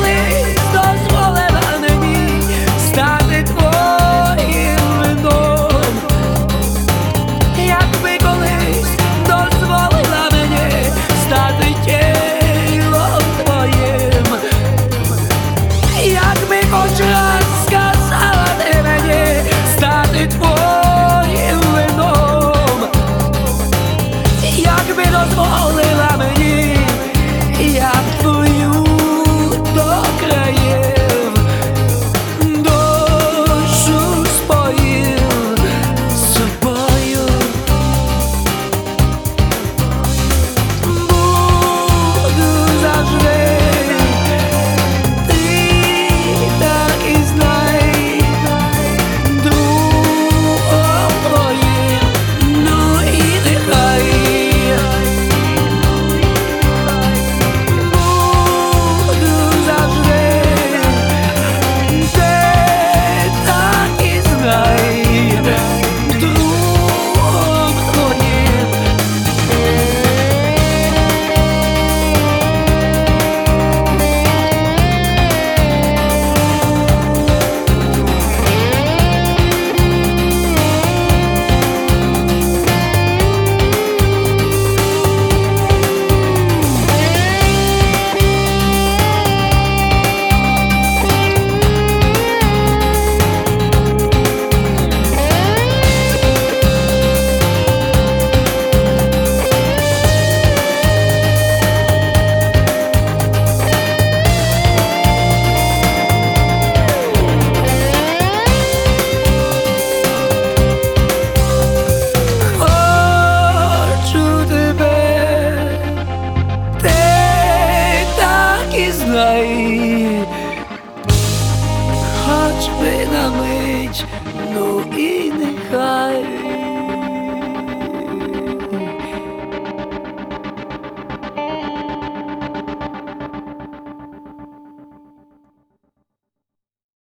колись дозволила мені стати твоїм вином, якби колись дозволила мені стати тілом твоїм, якби хоч раз сказала ти мені стати твоїм вином, якби дозволила мені, я б твою до країв душу споїв собою. Буду завжди, ти так і знай, другом твоїм, ну і нехай. Хоч би на мить, ну і нехай.